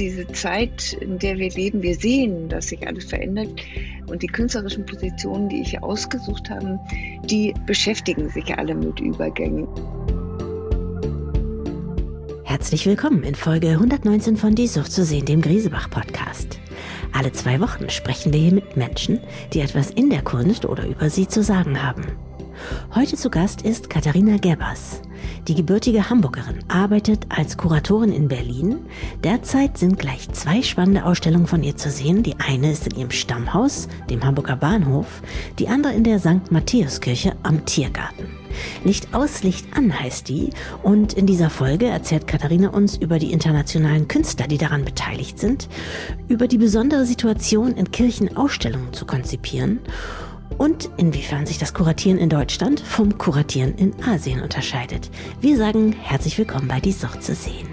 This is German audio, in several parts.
diese Zeit, in der wir leben, wir sehen, dass sich alles verändert. Und die künstlerischen Positionen, die ich ausgesucht habe, die beschäftigen sich alle mit Übergängen. Herzlich willkommen in Folge 119 von Die Sucht zu sehen, dem Griesebach-Podcast. Alle 2 Wochen sprechen wir hier mit Menschen, die etwas in der Kunst oder über sie zu sagen haben. Heute zu Gast ist Katharina Gerbers. Die gebürtige Hamburgerin arbeitet als Kuratorin in Berlin. Derzeit sind gleich 2 spannende Ausstellungen von ihr zu sehen. Die eine ist in ihrem Stammhaus, dem Hamburger Bahnhof, die andere in der St. Matthäuskirche am Tiergarten. Licht aus, Licht an heißt die, und in dieser Folge erzählt Katharina uns über die internationalen Künstler, die daran beteiligt sind, über die besondere Situation, in Kirchen Ausstellungen zu konzipieren und inwiefern sich das Kuratieren in Deutschland vom Kuratieren in Asien unterscheidet. Wir sagen herzlich willkommen bei Die Sucht zu sehen.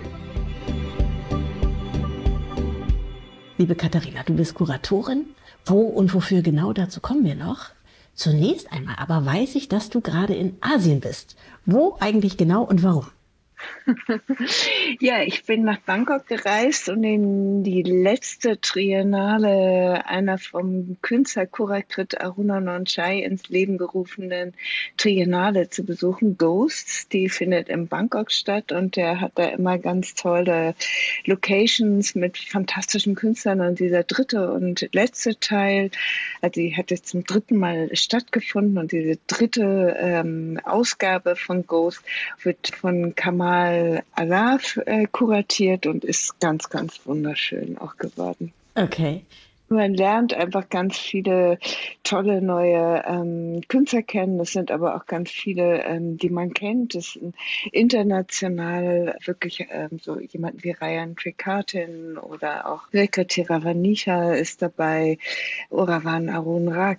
Liebe Katharina, du bist Kuratorin. Wo und wofür genau, dazu kommen wir noch. Zunächst einmal aber weiß ich, dass du gerade in Asien bist. Wo eigentlich genau und warum? Ja, ich bin nach Bangkok gereist, um in die letzte Triennale einer vom Künstler Kurakrit Arunanonchai ins Leben gerufenen Triennale zu besuchen, Ghosts. Die findet in Bangkok statt und der hat da immer ganz tolle Locations mit fantastischen Künstlern. Und dieser dritte und letzte Teil, also die hat jetzt zum 3. Mal stattgefunden, und diese dritte Ausgabe von Ghosts wird von Kamal Alaf kuratiert und ist ganz, ganz wunderschön auch geworden. Okay. Man lernt einfach ganz viele tolle neue Künstler kennen. Es sind aber auch ganz viele, die man kennt. Es sind international wirklich so jemanden wie Ryan Trikatin oder auch Rilke Tiravanisha ist dabei, Oravan Arunrak.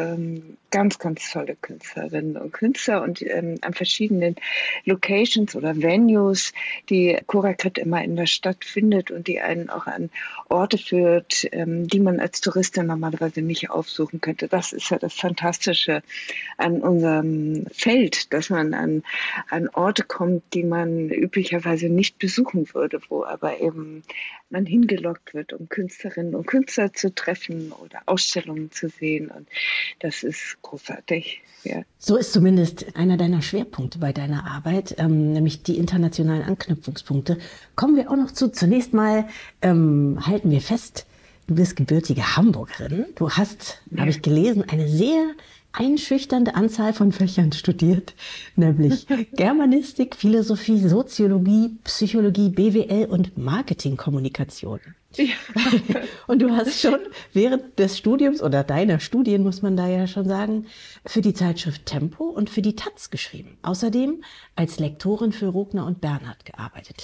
Ganz, ganz tolle Künstlerinnen und Künstler und an verschiedenen Locations oder Venues, die Kurakrit immer in der Stadt findet und die einen auch an Orte führt, die man als Touristin normalerweise nicht aufsuchen könnte. Das ist ja das Fantastische an unserem Feld, dass man an Orte kommt, die man üblicherweise nicht besuchen würde, wo aber eben man hingelockt wird, um Künstlerinnen und Künstler zu treffen oder Ausstellungen zu sehen. Und das ist großartig. Ja. So ist zumindest einer deiner Schwerpunkte bei deiner Arbeit, nämlich die internationalen Anknüpfungspunkte. Kommen wir auch noch zu. Zunächst mal halten wir fest, du bist gebürtige Hamburgerin. Du hast, habe ich gelesen, eine sehr einschüchternde Anzahl von Fächern studiert, nämlich Germanistik, Philosophie, Soziologie, Psychologie, BWL und Marketingkommunikation. Ja. Und du hast schon während des Studiums oder deiner Studien, muss man da ja schon sagen, für die Zeitschrift Tempo und für die taz geschrieben. Außerdem als Lektorin für Rogner und Bernhard gearbeitet.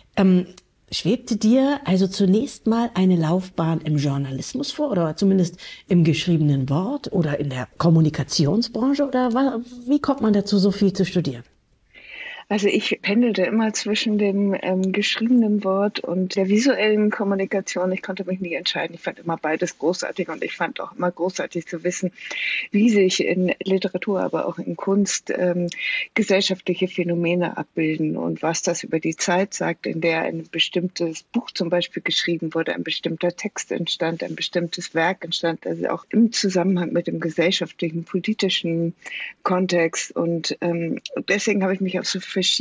Schwebte dir also zunächst mal eine Laufbahn im Journalismus vor oder zumindest im geschriebenen Wort oder in der Kommunikationsbranche, oder wie kommt man dazu, so viel zu studieren? Also ich pendelte immer zwischen dem geschriebenen Wort und der visuellen Kommunikation. Ich konnte mich nie entscheiden. Ich fand immer beides großartig, und ich fand auch immer großartig zu wissen, wie sich in Literatur, aber auch in Kunst gesellschaftliche Phänomene abbilden und was das über die Zeit sagt, in der ein bestimmtes Buch zum Beispiel geschrieben wurde, ein bestimmter Text entstand, ein bestimmtes Werk entstand, also auch im Zusammenhang mit dem gesellschaftlichen, politischen Kontext. Und deswegen habe ich mich auf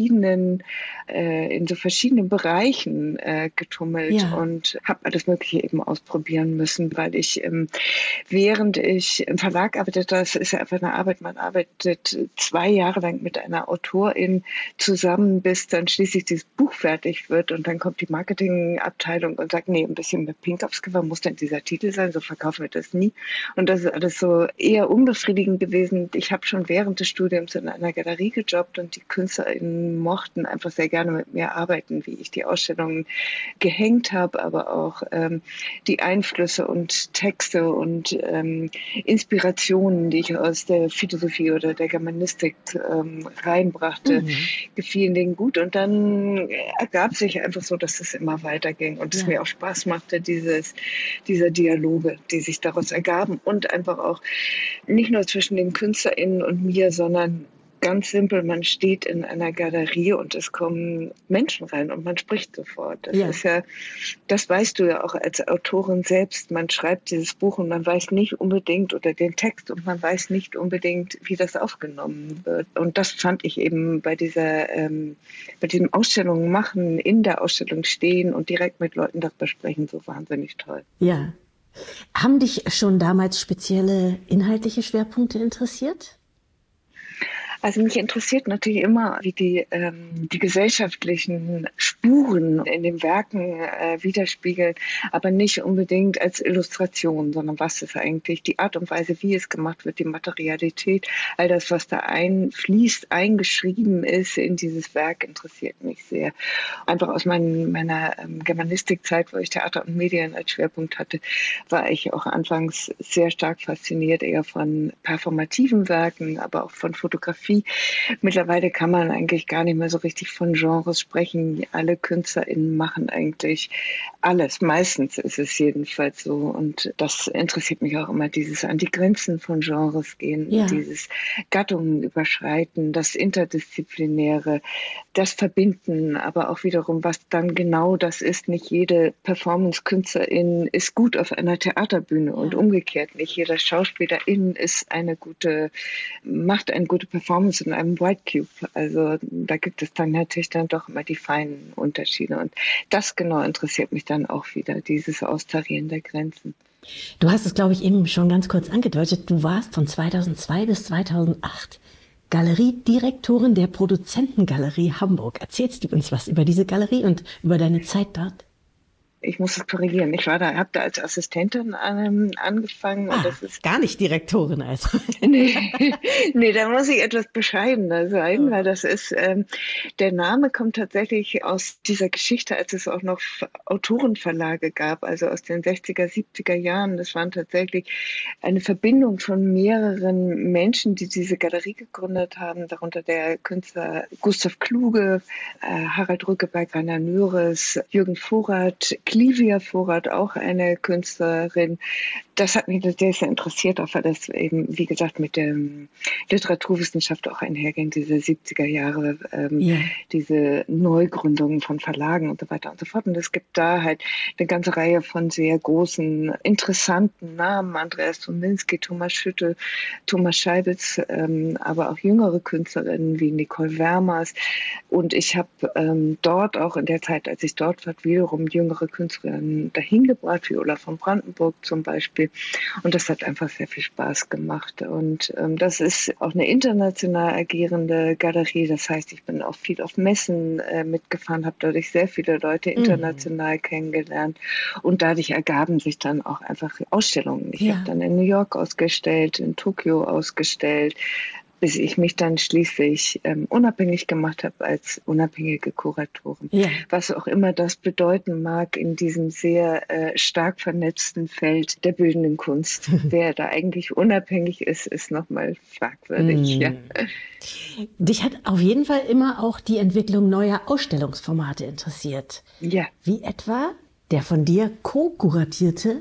in so verschiedenen Bereichen getummelt und habe alles Mögliche eben ausprobieren müssen, weil ich, während ich im Verlag arbeitete, das ist ja einfach eine Arbeit, man arbeitet 2 Jahre lang mit einer Autorin zusammen, bis dann schließlich dieses Buch fertig wird, und dann kommt die Marketingabteilung und sagt, nee, ein bisschen mit Pink aufs Cover muss denn dieser Titel sein, so verkaufen wir das nie. Und das ist alles so eher unbefriedigend gewesen. Ich habe schon während des Studiums in einer Galerie gejobbt, und die KünstlerInnen mochten einfach sehr gerne mit mir arbeiten, wie ich die Ausstellungen gehängt habe, aber auch die Einflüsse und Texte und Inspirationen, die ich aus der Philosophie oder der Germanistik reinbrachte, gefielen denen gut. Und dann ergab sich einfach so, dass es immer weiterging und es mir auch Spaß machte, diese Dialoge, die sich daraus ergaben, und einfach auch nicht nur zwischen den KünstlerInnen und mir, sondern ganz simpel, man steht in einer Galerie und es kommen Menschen rein und man spricht sofort. Das ist ja, das weißt du ja auch als Autorin selbst. Man schreibt dieses Buch und man weiß nicht unbedingt, oder den Text, und man weiß nicht unbedingt, wie das aufgenommen wird. Und das fand ich eben bei diesem Ausstellung machen, in der Ausstellung stehen und direkt mit Leuten darüber sprechen, so wahnsinnig toll. Ja. Haben dich schon damals spezielle inhaltliche Schwerpunkte interessiert? Also mich interessiert natürlich immer, wie die gesellschaftlichen Spuren in den Werken widerspiegeln, aber nicht unbedingt als Illustration, sondern was ist eigentlich die Art und Weise, wie es gemacht wird, die Materialität, all das, was da einfließt, eingeschrieben ist in dieses Werk, interessiert mich sehr. Einfach aus meiner Germanistikzeit, wo ich Theater und Medien als Schwerpunkt hatte, war ich auch anfangs sehr stark fasziniert, eher von performativen Werken, aber auch von Fotografie. Mittlerweile kann man eigentlich gar nicht mehr so richtig von Genres sprechen. Alle KünstlerInnen machen eigentlich alles. Meistens ist es jedenfalls so. Und das interessiert mich auch immer, dieses an die Grenzen von Genres gehen, dieses Gattungen überschreiten, das Interdisziplinäre, das Verbinden, aber auch wiederum, was dann genau das ist. Nicht jede Performance-Künstlerin ist gut auf einer Theaterbühne und umgekehrt. Nicht jeder Schauspielerin macht eine gute Performance in einem White Cube. Also da gibt es dann natürlich dann doch immer die feinen Unterschiede. Und das genau interessiert mich dann auch wieder, dieses Austarieren der Grenzen. Du hast es, glaube ich, eben schon ganz kurz angedeutet. Du warst von 2002 bis 2008 Galeriedirektorin der Produzentengalerie Hamburg. Erzählst du uns was über diese Galerie und über deine Zeit dort? Ich muss es korrigieren. Habe da als Assistentin angefangen. Und das ist gar nicht Direktorin also. Nee, da muss ich etwas bescheidener sein, weil das ist, der Name kommt tatsächlich aus dieser Geschichte, als es auch noch Autorenverlage gab, also aus den 60er, 70er Jahren. Das waren tatsächlich eine Verbindung von mehreren Menschen, die diese Galerie gegründet haben, darunter der Künstler Gustav Kluge, Harald Rückeberg, Rainer Nöres, Jürgen Vorath, Clivia Vorath, auch eine Künstlerin. Das hat mich sehr, sehr interessiert, auch weil das eben, wie gesagt, mit der Literaturwissenschaft auch einherging, diese 70er Jahre, diese Neugründungen von Verlagen und so weiter und so fort. Und es gibt da halt eine ganze Reihe von sehr großen, interessanten Namen, Andreas Dominski, Thomas Schütte, Thomas Scheibitz, aber auch jüngere Künstlerinnen wie Nicole Wermers. Und ich habe dort auch in der Zeit, als ich dort war, wiederum jüngere Künstlerinnen dahin gebracht, wie Ulla von Brandenburg zum Beispiel. Und das hat einfach sehr viel Spaß gemacht. Und das ist auch eine international agierende Galerie. Das heißt, ich bin auch viel auf Messen mitgefahren, habe dadurch sehr viele Leute international kennengelernt. Und dadurch ergaben sich dann auch einfach Ausstellungen. Ich habe dann in New York ausgestellt, in Tokio ausgestellt, bis ich mich dann schließlich unabhängig gemacht habe als unabhängige Kuratorin. Ja. Was auch immer das bedeuten mag in diesem sehr stark vernetzten Feld der bildenden Kunst. Wer da eigentlich unabhängig ist, ist nochmal fragwürdig. Ja. Dich hat auf jeden Fall immer auch die Entwicklung neuer Ausstellungsformate interessiert. Ja. Wie etwa die von dir co-kuratierte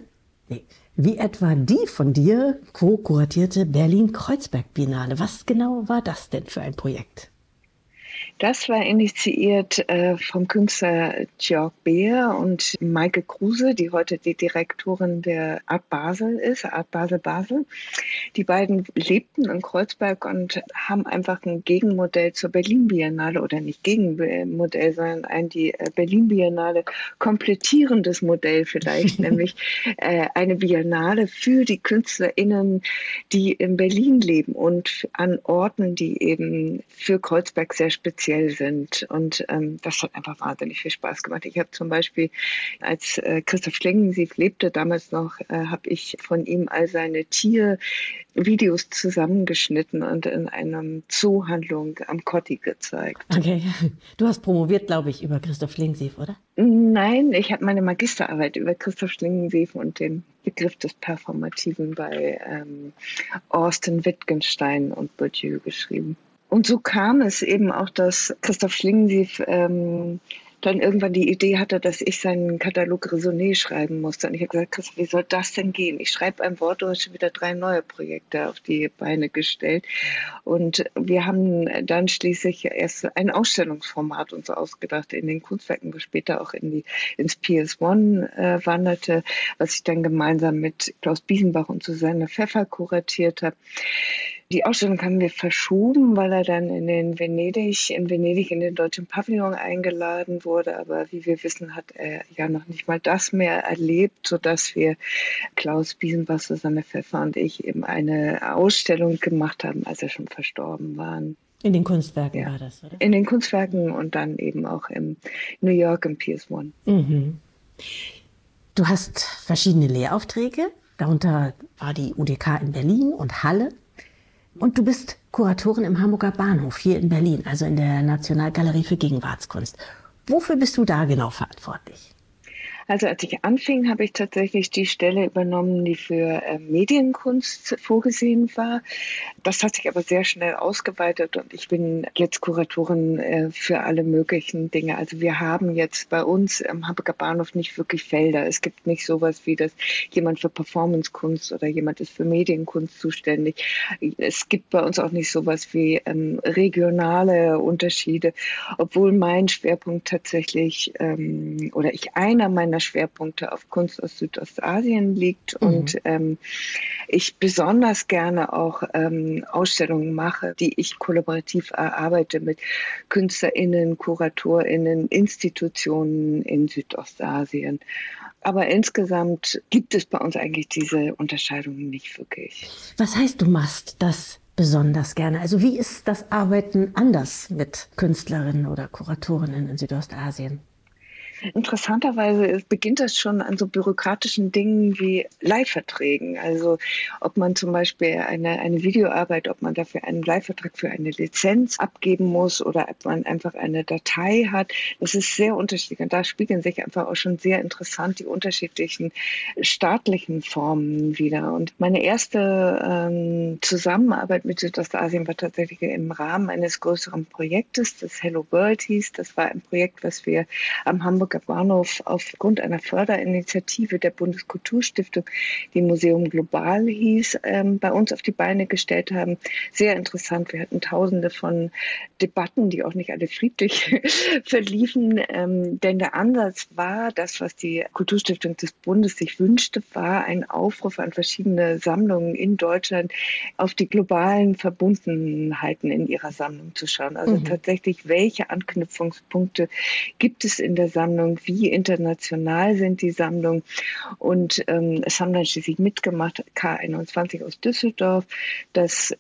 Berlin-Kreuzberg-Biennale. Was genau war das denn für ein Projekt? Das war initiiert vom Künstler Georg Beer und Maike Kruse, die heute die Direktorin der Art Basel ist, Art Basel Basel. Die beiden lebten in Kreuzberg und haben einfach ein Gegenmodell zur Berlin-Biennale, oder nicht Gegenmodell, sondern die Berlin-Biennale komplettierendes Modell vielleicht, nämlich eine Biennale für die KünstlerInnen, die in Berlin leben und an Orten, die eben für Kreuzberg sehr speziell sind. Und das hat einfach wahnsinnig viel Spaß gemacht. Ich habe zum Beispiel, als Christoph Schlingensief lebte, damals noch, habe ich von ihm all seine Tiervideos zusammengeschnitten und in einer Zoohandlung am Kotti gezeigt. Okay, du hast promoviert, glaube ich, über Christoph Schlingensief, oder? Nein, ich habe meine Magisterarbeit über Christoph Schlingensief und den Begriff des Performativen bei Austin Wittgenstein und Bourdieu geschrieben. Und so kam es eben auch, dass Christoph Schlingensief dann irgendwann die Idee hatte, dass ich seinen Katalog Raisonné schreiben musste. Und ich habe gesagt, Christoph, wie soll das denn gehen? Ich schreibe ein Wort, du hast schon wieder 3 neue Projekte auf die Beine gestellt. Und wir haben dann schließlich erst ein Ausstellungsformat uns ausgedacht in den Kunstwerken, was später auch ins PS1 wanderte, was ich dann gemeinsam mit Klaus Biesenbach und Susanne Pfeffer kuratiert habe. Die Ausstellung haben wir verschoben, weil er dann in Venedig in den Deutschen Pavillon eingeladen wurde. Aber wie wir wissen, hat er ja noch nicht mal das mehr erlebt, sodass wir Klaus Biesenbach, Susanne Pfeffer und ich eben eine Ausstellung gemacht haben, als er schon verstorben war. In den Kunstwerken war das, oder? In den Kunstwerken und dann eben auch in New York im PS1. Mhm. Du hast verschiedene Lehraufträge, darunter war die UDK in Berlin und Halle. Und du bist Kuratorin im Hamburger Bahnhof hier in Berlin, also in der Nationalgalerie für Gegenwartskunst. Wofür bist du da genau verantwortlich? Also als ich anfing, habe ich tatsächlich die Stelle übernommen, die für Medienkunst vorgesehen war. Das hat sich aber sehr schnell ausgeweitet und ich bin jetzt Kuratorin für alle möglichen Dinge. Also wir haben jetzt bei uns am Hamburger Bahnhof nicht wirklich Felder. Es gibt nicht sowas wie, dass jemand für Performancekunst oder jemand ist für Medienkunst zuständig. Es gibt bei uns auch nicht sowas wie regionale Unterschiede, obwohl mein Schwerpunkt tatsächlich einer meiner Schwerpunkte auf Kunst aus Südostasien liegt und ich besonders gerne auch Ausstellungen mache, die ich kollaborativ erarbeite mit KünstlerInnen, KuratorInnen, Institutionen in Südostasien. Aber insgesamt gibt es bei uns eigentlich diese Unterscheidungen nicht wirklich. Was heißt, du machst das besonders gerne? Also wie ist das Arbeiten anders mit Künstlerinnen oder Kuratorinnen in Südostasien? Interessanterweise beginnt das schon an so bürokratischen Dingen wie Leihverträgen. Also ob man zum Beispiel eine Videoarbeit, ob man dafür einen Leihvertrag für eine Lizenz abgeben muss oder ob man einfach eine Datei hat. Das ist sehr unterschiedlich. Und da spiegeln sich einfach auch schon sehr interessant die unterschiedlichen staatlichen Formen wieder. Und meine erste Zusammenarbeit mit Südostasien war tatsächlich im Rahmen eines größeren Projektes, das Hello World hieß. Das war ein Projekt, was wir am Hamburger Bahnhof aufgrund einer Förderinitiative der Bundeskulturstiftung, die Museum Global hieß, bei uns auf die Beine gestellt haben. Sehr interessant. Wir hatten Tausende von Debatten, die auch nicht alle friedlich verliefen. Denn der Ansatz war, das, was die Kulturstiftung des Bundes sich wünschte, war ein Aufruf an verschiedene Sammlungen in Deutschland, auf die globalen Verbundenheiten in ihrer Sammlung zu schauen. Also tatsächlich, welche Anknüpfungspunkte gibt es in der Sammlung? Wie international sind die Sammlungen? Und es haben dann schließlich mitgemacht K21 aus Düsseldorf, das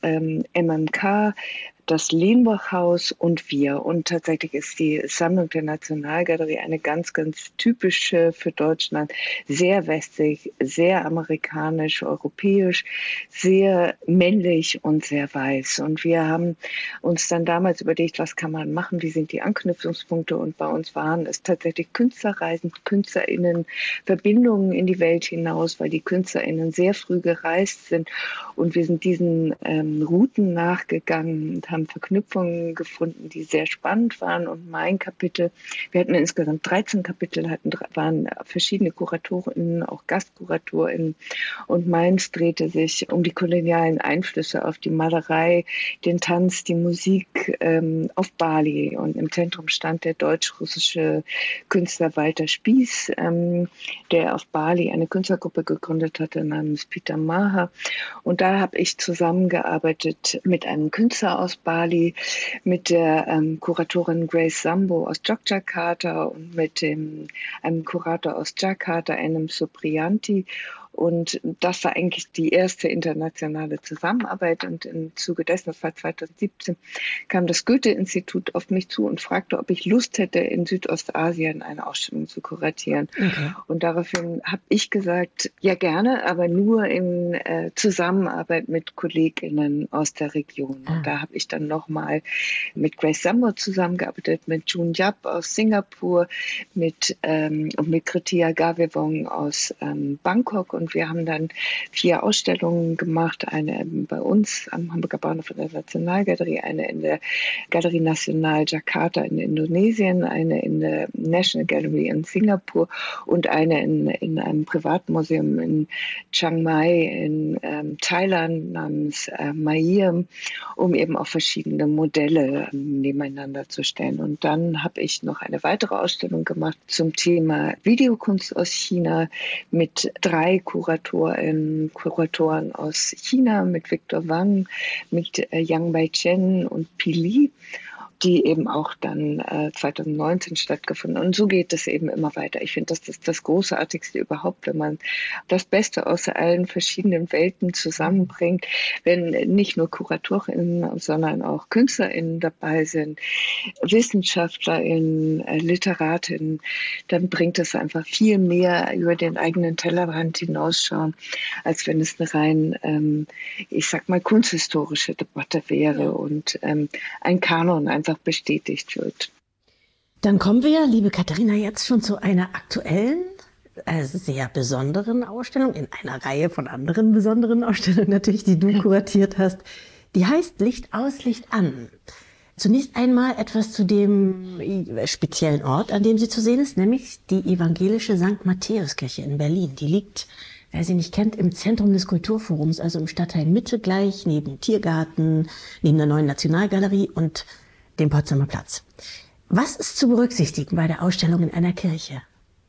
MMK, das Lenbach-Haus und wir. Und tatsächlich ist die Sammlung der Nationalgalerie eine ganz, ganz typische für Deutschland. Sehr westlich, sehr amerikanisch, europäisch, sehr männlich und sehr weiß. Und wir haben uns dann damals überlegt, was kann man machen, wie sind die Anknüpfungspunkte? Und bei uns waren es tatsächlich Künstlerreisen, KünstlerInnen, Verbindungen in die Welt hinaus, weil die KünstlerInnen sehr früh gereist sind. Und wir sind diesen Routen nachgegangen und haben Verknüpfungen gefunden, die sehr spannend waren. Und mein Kapitel, wir hatten insgesamt 13 Kapitel, waren verschiedene KuratorInnen, auch GastkuratorInnen. Und meins drehte sich um die kolonialen Einflüsse auf die Malerei, den Tanz, die Musik auf Bali. Und im Zentrum stand der deutsch-russische Künstler Walter Spieß, der auf Bali eine Künstlergruppe gegründet hatte namens Peter Maher. Und da habe ich zusammengearbeitet mit einem Künstler aus Bali, mit der Kuratorin Grace Sambo aus Yogyakarta und mit einem Kurator aus Jakarta, einem Supriyanti. Und das war eigentlich die erste internationale Zusammenarbeit. Und im Zuge dessen, das war 2017, kam das Goethe-Institut auf mich zu und fragte, ob ich Lust hätte, in Südostasien eine Ausstellung zu kuratieren. Okay. Und daraufhin habe ich gesagt, ja gerne, aber nur in Zusammenarbeit mit KollegInnen aus der Region. Und da habe ich dann nochmal mit Grace Sambo zusammengearbeitet, mit June Yap aus Singapur, und mit Kritia Gavewong aus Bangkok. und wir haben dann 4 Ausstellungen gemacht, eine bei uns am Hamburger Bahnhof in der Nationalgalerie, eine in der Galerie Nacional Jakarta in Indonesien, eine in der National Gallery in Singapur und eine in einem Privatmuseum in Chiang Mai in Thailand namens Mair, um eben auch verschiedene Modelle nebeneinander zu stellen. Und dann habe ich noch eine weitere Ausstellung gemacht zum Thema Videokunst aus China mit 3 Kuratoren aus China, mit Victor Wang, mit Yang Baichen und Pili, die eben auch dann 2019 stattgefunden. Und so geht es eben immer weiter. Ich finde, das ist das Großartigste überhaupt, wenn man das Beste aus allen verschiedenen Welten zusammenbringt, wenn nicht nur KuratorInnen, sondern auch KünstlerInnen dabei sind, WissenschaftlerInnen, LiteratInnen, dann bringt es einfach viel mehr über den eigenen Tellerrand hinausschauen, als wenn es eine rein, ich sag mal, kunsthistorische Debatte wäre und ein Kanon einfach bestätigt wird. Dann kommen wir, liebe Katharina, jetzt schon zu einer aktuellen, sehr besonderen Ausstellung, in einer Reihe von anderen besonderen Ausstellungen natürlich, die du kuratiert hast. Die heißt Licht aus, Licht an. Zunächst einmal etwas zu dem speziellen Ort, an dem sie zu sehen ist, nämlich die evangelische St. Matthäuskirche in Berlin. Die liegt, wer sie nicht kennt, im Zentrum des Kulturforums, also im Stadtteil Mitte gleich, neben Tiergarten, neben der neuen Nationalgalerie und dem Potsdamer Platz. Was ist zu berücksichtigen bei der Ausstellung in einer Kirche?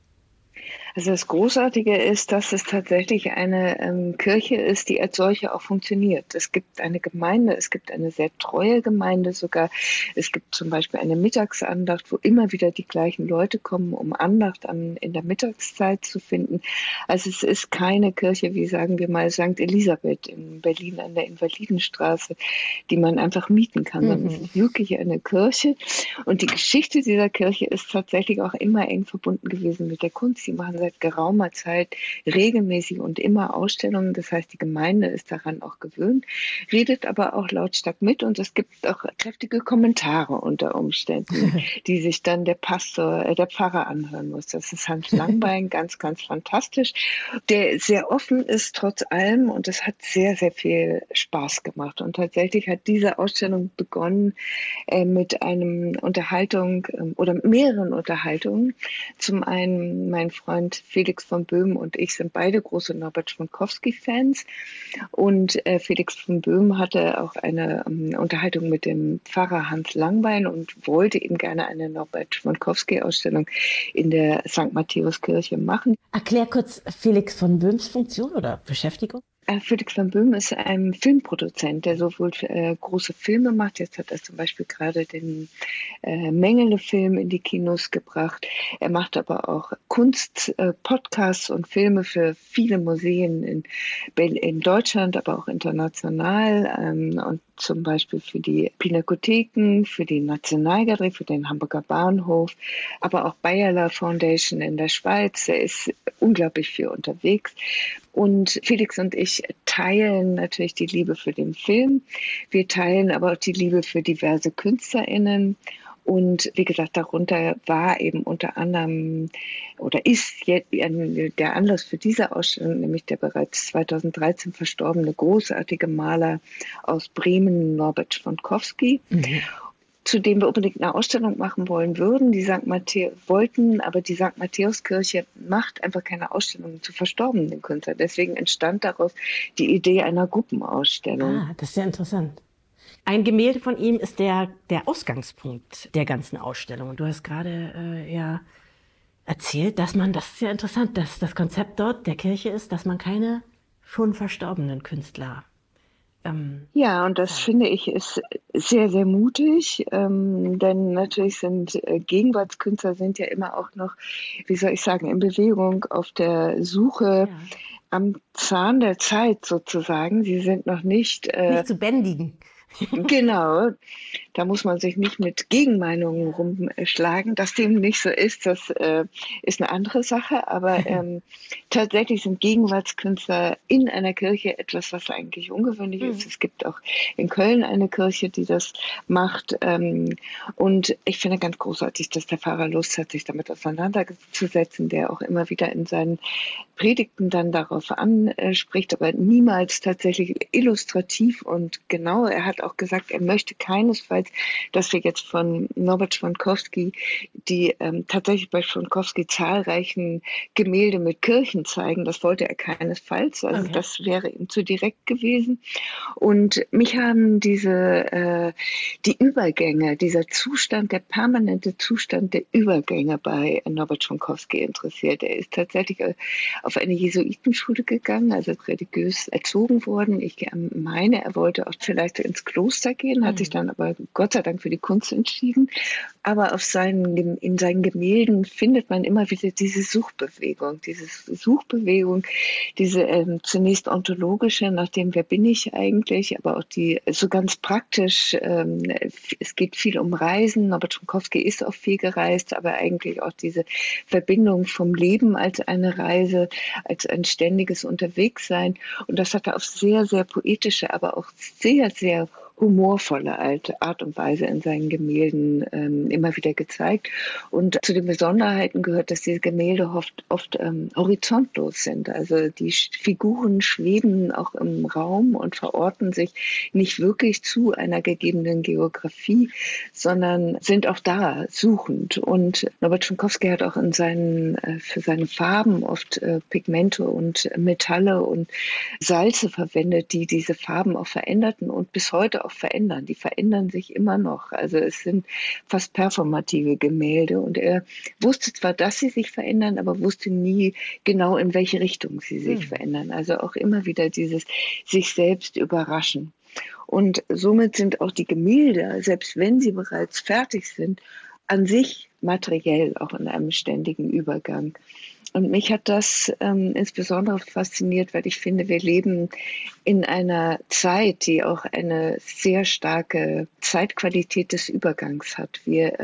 Also das Großartige ist, dass es tatsächlich eine Kirche ist, die als solche auch funktioniert. Es gibt eine Gemeinde, es gibt eine sehr treue Gemeinde sogar. Es gibt zum Beispiel eine Mittagsandacht, wo immer wieder die gleichen Leute kommen, um Andacht in der Mittagszeit zu finden. Also es ist keine Kirche, wie sagen wir mal St. Elisabeth in Berlin an der Invalidenstraße, die man einfach mieten kann. Sondern es ist wirklich eine Kirche. Und die Geschichte dieser Kirche ist tatsächlich auch immer eng verbunden gewesen mit der Kunst. Sie machen seit geraumer Zeit regelmäßig und immer Ausstellungen. Das heißt, die Gemeinde ist daran auch gewöhnt, redet aber auch lautstark mit und es gibt auch kräftige Kommentare unter Umständen, die sich dann der Pfarrer anhören muss. Das ist Hans Langbein, ganz, ganz fantastisch, der sehr offen ist trotz allem und es hat sehr, sehr viel Spaß gemacht. Und tatsächlich hat diese Ausstellung begonnen mit einem Unterhaltung oder mehreren Unterhaltungen. Zum einen mein Freund Felix von Böhm und ich sind beide große Norbert Schmonkowski-Fans und Felix von Böhm hatte auch eine Unterhaltung mit dem Pfarrer Hans Langbein und wollte eben gerne eine Norbert Schmonkowski-Ausstellung in der St. Matthäuskirche machen. Erklär kurz Felix von Böhms Funktion oder Beschäftigung. Felix van Böhm ist ein Filmproduzent, der sowohl große Filme macht. Jetzt hat er zum Beispiel gerade den Mengele-Film in die Kinos gebracht. Er macht aber auch Kunst, Podcasts und Filme für viele Museen in Deutschland, aber auch international und zum Beispiel für die Pinakotheken, für die Nationalgalerie, für den Hamburger Bahnhof, aber auch Bayerler Foundation in der Schweiz. Er ist unglaublich viel unterwegs. Und Felix und ich teilen natürlich die Liebe für den Film. Wir teilen aber auch die Liebe für diverse KünstlerInnen. Und wie gesagt, darunter war eben unter anderem oder ist jetzt der Anlass für diese Ausstellung, nämlich der bereits 2013 verstorbene großartige Maler aus Bremen, Norbert Schmonkowski. Zu dem wir unbedingt eine Ausstellung machen wollen würden. Aber die St. Matthäuskirche macht einfach keine Ausstellungen zu verstorbenen Künstlern. Deswegen entstand daraus die Idee einer Gruppenausstellung. Ah, das ist sehr interessant. Ein Gemälde von ihm ist der Ausgangspunkt der ganzen Ausstellung. Und du hast gerade erzählt, das ist ja interessant, dass das Konzept dort der Kirche ist, dass man keine schon verstorbenen Künstler ja, und das finde ich ist sehr, sehr mutig, denn natürlich sind Gegenwartskünstler sind ja immer auch noch, wie soll ich sagen, in Bewegung auf der Suche am Zahn der Zeit sozusagen. Sie sind noch nicht zu bändigen. Genau. Da muss man sich nicht mit Gegenmeinungen rumschlagen. Dass dem nicht so ist, das ist eine andere Sache. Aber tatsächlich sind Gegenwartskünstler in einer Kirche etwas, was eigentlich ungewöhnlich ist. Es gibt auch in Köln eine Kirche, die das macht. Und ich finde ganz großartig, dass der Pfarrer Lust hat, sich damit auseinanderzusetzen, der auch immer wieder in seinen Predigten dann darauf anspricht, aber niemals tatsächlich illustrativ und genau. Er hat auch gesagt, er möchte keinesfalls, dass wir jetzt von Norbert Schwankowski die tatsächlich bei Schwankowski zahlreichen Gemälde mit Kirchen zeigen. Das wollte er keinesfalls. Also das wäre ihm zu direkt gewesen. Und mich haben die Übergänge, dieser Zustand, der permanente Zustand der Übergänge bei Norbert Schwankowski interessiert. Er ist tatsächlich auf eine Jesuitenschule gegangen, also religiös erzogen worden. Ich meine, er wollte auch vielleicht ins Kloster gehen, hat sich dann aber Gott sei Dank für die Kunst entschieden. Aber in seinen Gemälden findet man immer wieder diese Suchbewegung, diese zunächst ontologische, nach dem, wer bin ich eigentlich, aber auch die so ganz praktisch, es geht viel um Reisen, Norbert Schwankowski ist auch viel gereist, aber eigentlich auch diese Verbindung vom Leben als eine Reise, als ein ständiges Unterwegssein. Und das hat er auf sehr, sehr poetische, aber auch sehr, sehr humorvolle Art und Weise in seinen Gemälden immer wieder gezeigt. Und zu den Besonderheiten gehört, dass diese Gemälde oft horizontlos sind. Also die Figuren schweben auch im Raum und verorten sich nicht wirklich zu einer gegebenen Geografie, sondern sind auch da suchend. Und Norbert Schwankowski hat auch für seine Farben oft Pigmente und Metalle und Salze verwendet, die diese Farben auch veränderten und bis heute auch verändern. Die verändern sich immer noch. Also es sind fast performative Gemälde und er wusste zwar, dass sie sich verändern, aber wusste nie genau, in welche Richtung sie sich verändern. Also auch immer wieder dieses sich selbst überraschen. Und somit sind auch die Gemälde, selbst wenn sie bereits fertig sind, an sich materiell auch in einem ständigen Übergang. Und mich hat das insbesondere fasziniert, weil ich finde, wir leben in einer Zeit, die auch eine sehr starke Zeitqualität des Übergangs hat. Wir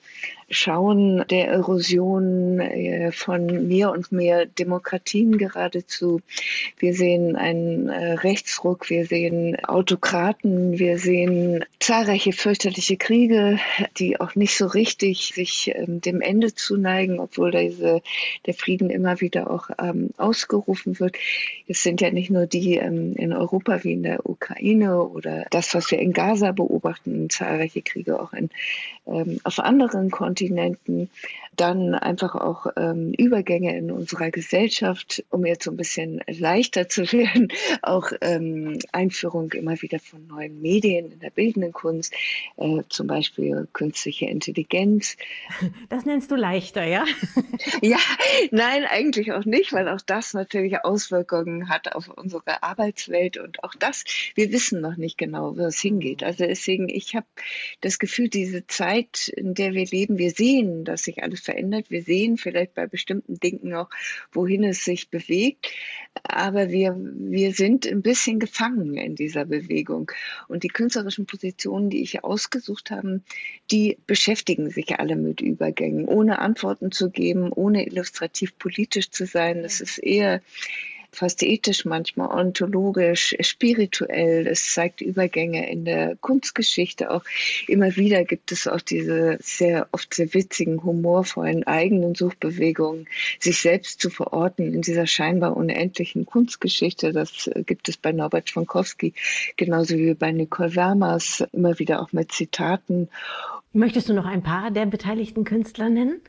schauen der Erosion von mehr und mehr Demokratien geradezu. Wir sehen einen Rechtsruck, wir sehen Autokraten, wir sehen zahlreiche fürchterliche Kriege, die auch nicht so richtig sich dem Ende zuneigen, obwohl der Frieden immer wieder auch ausgerufen wird. Es sind ja nicht nur die in Europa wie in der Ukraine oder das, was wir in Gaza beobachten, zahlreiche Kriege auch auf anderen Kontinenten, dann einfach auch Übergänge in unserer Gesellschaft, um jetzt so ein bisschen leichter zu werden, auch Einführung immer wieder von neuen Medien in der bildenden Kunst, zum Beispiel künstliche Intelligenz. Das nennst du leichter, ja? Ja, nein, eigentlich auch nicht, weil auch das natürlich Auswirkungen hat auf unsere Arbeitswelt und auch das, wir wissen noch nicht genau, wo es hingeht. Also deswegen, ich habe das Gefühl, diese Zeit, in der wir leben, wir sehen, dass sich alles verändert. Wir sehen vielleicht bei bestimmten Dingen auch, wohin es sich bewegt. Aber wir sind ein bisschen gefangen in dieser Bewegung. Und die künstlerischen Positionen, die ich ausgesucht habe, die beschäftigen sich alle mit Übergängen, ohne Antworten zu geben, ohne illustrativ politisch zu sein. Das ist eher fast ethisch, manchmal ontologisch, spirituell. Es zeigt Übergänge in der Kunstgeschichte auch. Immer wieder gibt es auch diese oft sehr witzigen, humorvollen eigenen Suchbewegungen, sich selbst zu verorten in dieser scheinbar unendlichen Kunstgeschichte. Das gibt es bei Norbert Schwankowski, genauso wie bei Nicole Wermers, immer wieder auch mit Zitaten. Möchtest du noch ein paar der beteiligten Künstler nennen?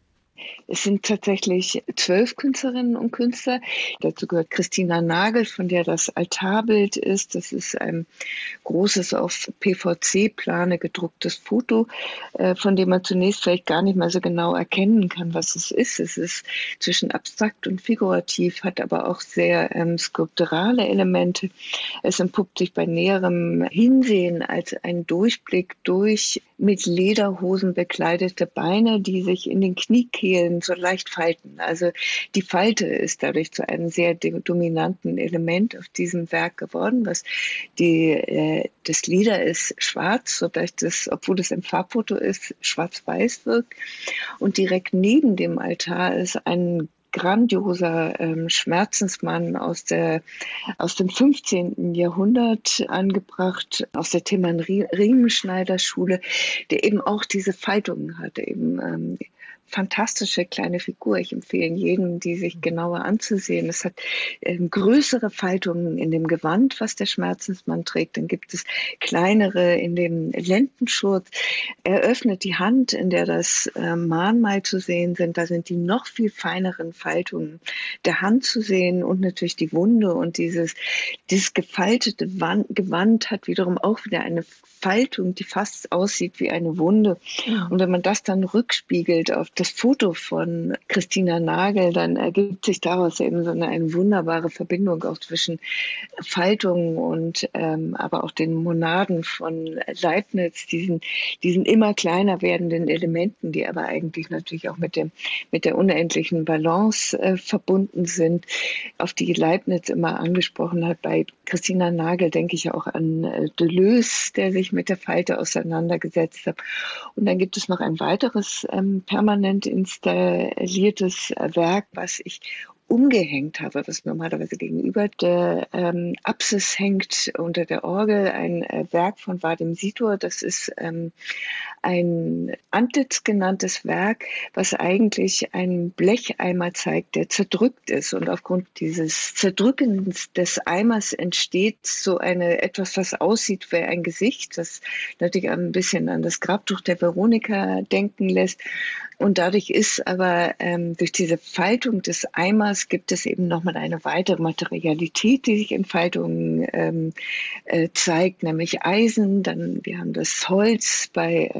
Es sind tatsächlich 12 Künstlerinnen und Künstler. Dazu gehört Christina Nagel, von der das Altarbild ist. Das ist ein großes auf PVC-Plane gedrucktes Foto, von dem man zunächst vielleicht gar nicht mal so genau erkennen kann, was es ist. Es ist zwischen abstrakt und figurativ, hat aber auch sehr skulpturale Elemente. Es entpuppt sich bei näherem Hinsehen als ein Durchblick durch mit Lederhosen bekleidete Beine, die sich in den Kniekehlen fehlen so leicht Falten. Also die Falte ist dadurch zu einem sehr dominanten Element auf diesem Werk geworden. Das Leder ist schwarz, sodass das, obwohl es ein Farbfoto ist, schwarz-weiß wirkt. Und direkt neben dem Altar ist ein grandioser Schmerzensmann aus dem 15. Jahrhundert angebracht, aus der Themann-Riemenschneider-Schule, der eben auch diese Faltungen hat, eben fantastische kleine Figur. Ich empfehle jedem, die sich genauer anzusehen. Es hat größere Faltungen in dem Gewand, was der Schmerzensmann trägt. Dann gibt es kleinere in dem Lendenschurz. Er öffnet die Hand, in der das Mahnmal zu sehen sind. Da sind die noch viel feineren Faltungen der Hand zu sehen und natürlich die Wunde. Und dieses gefaltete Gewand hat wiederum auch wieder eine Faltung, die fast aussieht wie eine Wunde. Und wenn man das dann rückspiegelt auf das Foto von Christina Nagel, dann ergibt sich daraus eben so eine wunderbare Verbindung auch zwischen Faltungen und aber auch den Monaden von Leibniz, diesen immer kleiner werdenden Elementen, die aber eigentlich natürlich auch mit der unendlichen Balance verbunden sind, auf die Leibniz immer angesprochen hat. Bei Christina Nagel denke ich auch an Deleuze, der sich mit der Falte auseinandergesetzt hat. Und dann gibt es noch ein weiteres permanent installiertes Werk, was ich umgehängt habe, was normalerweise gegenüber der Apsis hängt, unter der Orgel, ein Werk von Vadim Sitor. Das ist ein Antlitz genanntes Werk, was eigentlich einen Blecheimer zeigt, der zerdrückt ist. Und aufgrund dieses Zerdrückens des Eimers entsteht so etwas, was aussieht wie ein Gesicht, das natürlich ein bisschen an das Grabtuch der Veronika denken lässt. Und dadurch ist aber durch diese Faltung des Eimers gibt es eben nochmal eine weitere Materialität, die sich in Faltungen zeigt, nämlich Eisen. Dann wir haben das Holz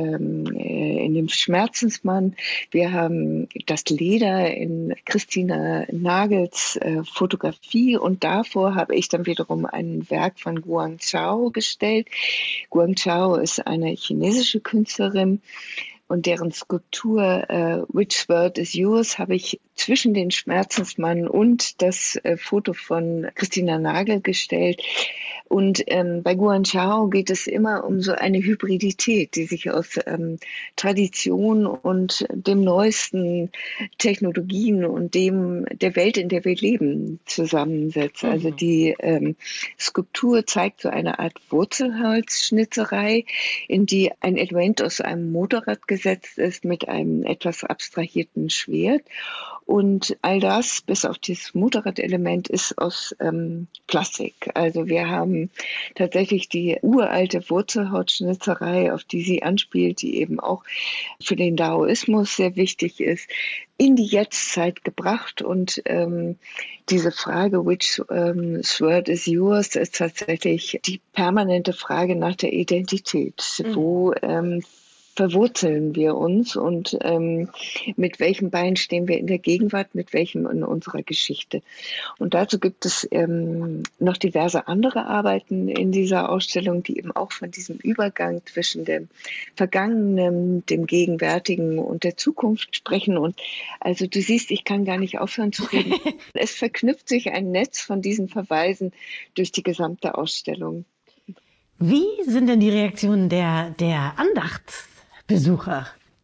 in dem Schmerzensmann. Wir haben das Leder in Christina Nagels Fotografie. Und davor habe ich dann wiederum ein Werk von Guangzhou gestellt. Guangzhou ist eine chinesische Künstlerin. Und deren Skulptur Which Word is Yours habe ich zwischen den Schmerzensmann und das Foto von Christina Nagel gestellt. Und bei Guangzhou geht es immer um so eine Hybridität, die sich aus Tradition und dem neuesten Technologien und der Welt, in der wir leben, zusammensetzt. Mhm. Also die Skulptur zeigt so eine Art Wurzelholzschnitzerei, in die ein Element aus einem Motorrad gesetzt ist mit einem etwas abstrahierten Schwert. Und all das, bis auf dieses Motorradelement, ist aus Plastik. Also wir haben tatsächlich die uralte Wurzelholzschnitzerei, auf die sie anspielt, die eben auch für den Daoismus sehr wichtig ist, in die Jetztzeit gebracht. Und diese Frage, which word is yours, ist tatsächlich die permanente Frage nach der Identität. Wo verwurzeln wir uns und mit welchem Bein stehen wir in der Gegenwart, mit welchem in unserer Geschichte. Und dazu gibt es noch diverse andere Arbeiten in dieser Ausstellung, die eben auch von diesem Übergang zwischen dem Vergangenen, dem Gegenwärtigen und der Zukunft sprechen. Und also du siehst, ich kann gar nicht aufhören zu reden. Es verknüpft sich ein Netz von diesen Verweisen durch die gesamte Ausstellung. Wie sind denn die Reaktionen der Andachtsbesucher?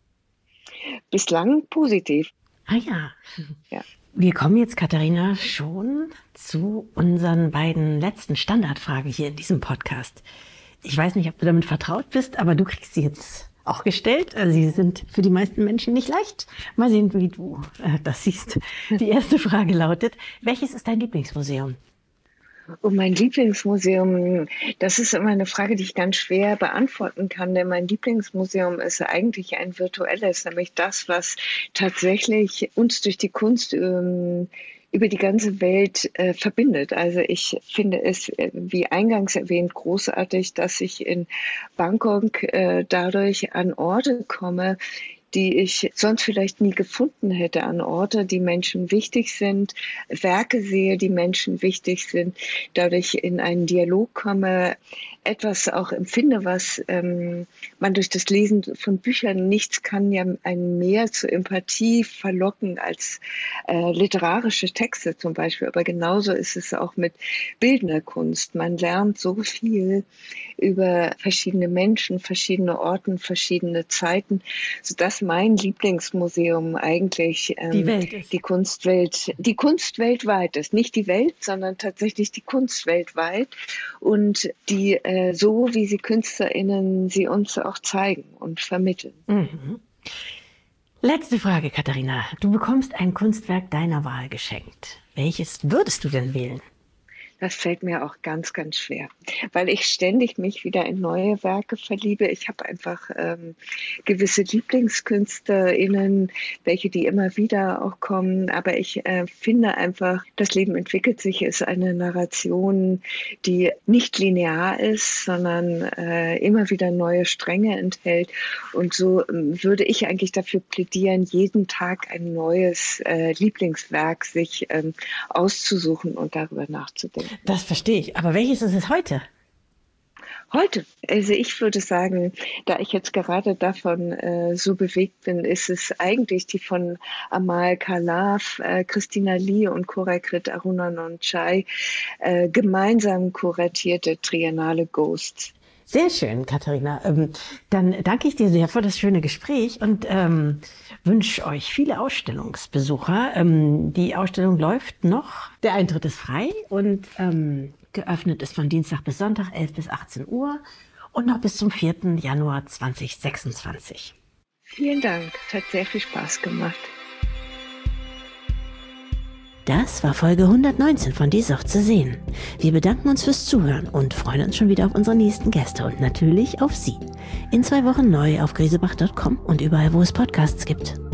Bislang positiv. Ah ja. Wir kommen jetzt, Katharina, schon zu unseren beiden letzten Standardfragen hier in diesem Podcast. Ich weiß nicht, ob du damit vertraut bist, aber du kriegst sie jetzt auch gestellt. Sie sind für die meisten Menschen nicht leicht. Mal sehen, wie du das siehst. Die erste Frage lautet: Welches ist dein Lieblingsmuseum? Und mein Lieblingsmuseum, das ist immer eine Frage, die ich ganz schwer beantworten kann, denn mein Lieblingsmuseum ist eigentlich ein virtuelles, nämlich das, was tatsächlich uns durch die Kunst über die ganze Welt verbindet. Also ich finde es, wie eingangs erwähnt, großartig, dass ich in Bangkok dadurch an Orte komme, die ich sonst vielleicht nie gefunden hätte, an Orte, die Menschen wichtig sind, Werke sehe, die Menschen wichtig sind, dadurch in einen Dialog komme etwas auch empfinde, was man durch das Lesen von Büchern, nichts kann ja einen mehr zur Empathie verlocken als literarische Texte zum Beispiel. Aber genauso ist es auch mit bildender Kunst. Man lernt so viel über verschiedene Menschen, verschiedene Orten, verschiedene Zeiten, sodass mein Lieblingsmuseum eigentlich die Welt ist. Die Kunst weltweit ist. Nicht die Welt, sondern tatsächlich die Kunst weltweit und die so, wie sie KünstlerInnen sie uns auch zeigen und vermitteln. Mhm. Letzte Frage, Katharina. Du bekommst ein Kunstwerk deiner Wahl geschenkt. Welches würdest du denn wählen? Das fällt mir auch ganz, ganz schwer, weil ich ständig mich wieder in neue Werke verliebe. Ich habe einfach gewisse LieblingskünstlerInnen, welche die immer wieder auch kommen. Aber ich finde einfach, das Leben entwickelt sich, ist eine Narration, die nicht linear ist, sondern immer wieder neue Stränge enthält. Und so würde ich eigentlich dafür plädieren, jeden Tag ein neues Lieblingswerk sich auszusuchen und darüber nachzudenken. Das verstehe ich. Aber welches ist es heute? Heute, also ich würde sagen, da ich jetzt gerade davon so bewegt bin, ist es eigentlich die von Amal Khalaf, Christina Lee und Korakrit Arunanonchai gemeinsam kuratierte Triennale Ghosts. Sehr schön, Katharina. Dann danke ich dir sehr für das schöne Gespräch und wünsche euch viele Ausstellungsbesucher. Die Ausstellung läuft noch. Der Eintritt ist frei und geöffnet ist von Dienstag bis Sonntag 11 bis 18 Uhr und noch bis zum 4. Januar 2026. Vielen Dank. Es hat sehr viel Spaß gemacht. Das war Folge 119 von Die Sucht zu sehen. Wir bedanken uns fürs Zuhören und freuen uns schon wieder auf unsere nächsten Gäste und natürlich auf Sie. In 2 Wochen neu auf grisebach.com und überall, wo es Podcasts gibt.